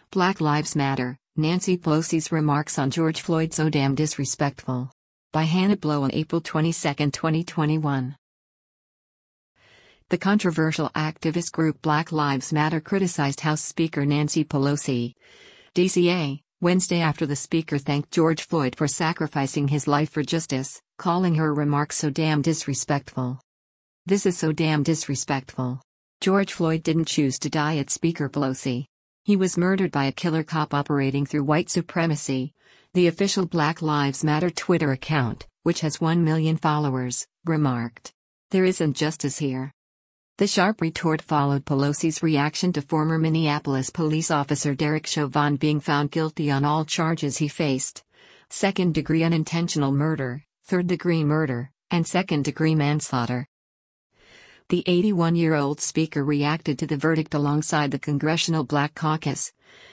Black Lives Matter, Nancy Pelosi's remarks on George Floyd so damn disrespectful. By Hannah Blow on April 22, 2021. The controversial activist group Black Lives Matter criticized House Speaker Nancy Pelosi, DCA, Wednesday after the speaker thanked George Floyd for sacrificing his life for justice, calling her remarks so damn disrespectful. "This is so damn disrespectful. George Floyd didn't choose to die at Speaker Pelosi. He was murdered by a killer cop operating through white supremacy," the official Black Lives Matter Twitter account, which has 1 million followers, remarked. "There isn't justice here." The sharp retort followed Pelosi's reaction to former Minneapolis police officer Derek Chauvin being found guilty on all charges he faced: second-degree unintentional murder, third-degree murder, and second-degree manslaughter. The 81-year-old speaker reacted to the verdict alongside the Congressional Black Caucus,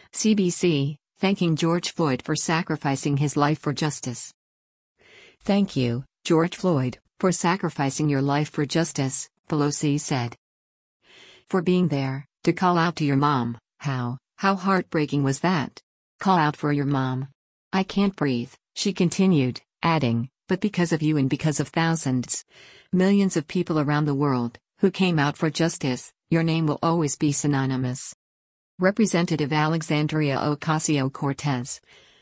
CBC, thanking George Floyd for sacrificing his life for justice. "Thank you, George Floyd, for sacrificing your life for justice," Pelosi said. "For being there, to call out to your mom, how heartbreaking was that? Call out for your mom. I can't breathe," she continued, adding, "but because of you and because of thousands, millions of people around the world, who came out for justice, your name will always be synonymous." Representative Alexandria Ocasio-Cortez,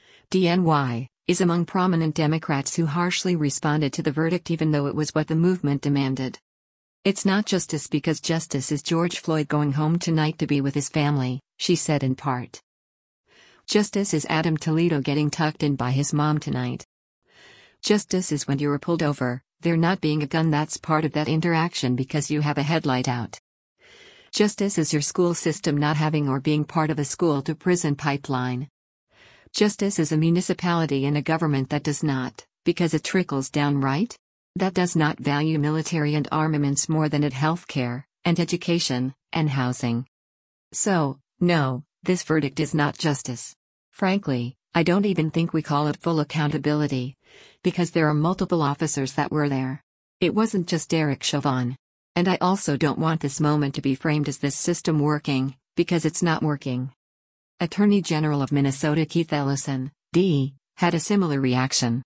DNY, is among prominent Democrats who harshly responded to the verdict even though it was what the movement demanded. "It's not justice because justice is George Floyd going home tonight to be with his family," she said in part. "Justice is Adam Toledo getting tucked in by his mom tonight. Justice is when you're pulled over, there not being a gun that's part of that interaction because you have a headlight out. Justice is your school system not having or being part of a school-to-prison pipeline. Justice is a municipality and a government that does not, because it trickles down right? That does not value military and armaments more than at healthcare, and education, and housing. So, no, this verdict is not justice. Frankly, I don't even think we call it full accountability, because there are multiple officers that were there. It wasn't just Derek Chauvin. And I also don't want this moment to be framed as this system working, because it's not working." Attorney General of Minnesota Keith Ellison, D., had a similar reaction.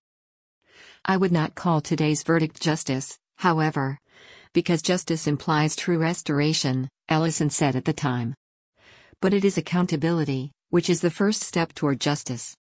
"I would not call today's verdict justice, however, because justice implies true restoration," Ellison said at the time. "But it is accountability, which is the first step toward justice."